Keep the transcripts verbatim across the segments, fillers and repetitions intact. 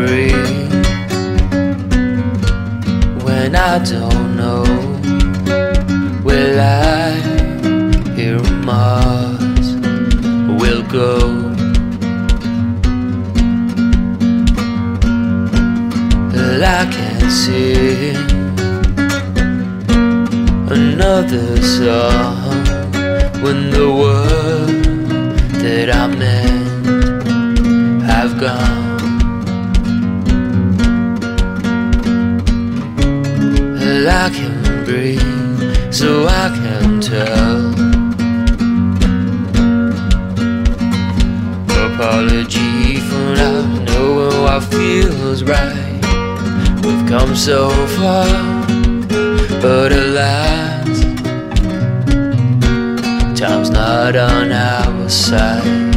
breathe when I don't know. Will I hear Mars will go? Well, I can't see another song when the words that I meant have gone. Well, I can breathe, so I can tell. Apology for not knowing what feels right. We've come so far, but alas, time's not on our side.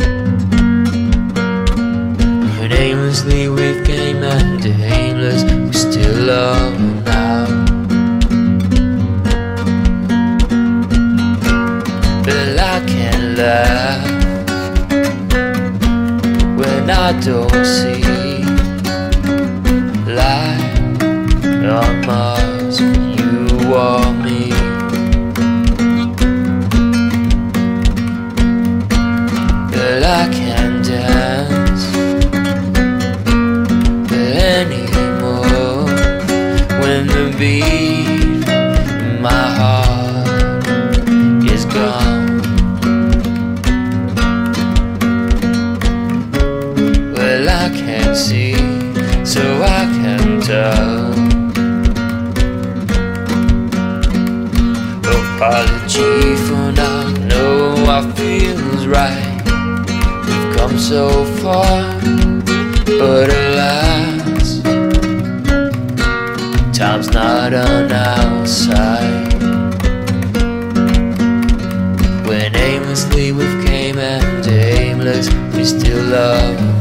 And aimlessly we've came and aimless we still love now. But I can't laugh when I don't see light on Mars for you or me. But I can't dance anymore when the beat in my heart is gone. Well, I can't see, so I can tell. Apology for not knowing what feels right. We've come so far, but alas, time's not on our side. When aimlessly we've came and aimless we still love.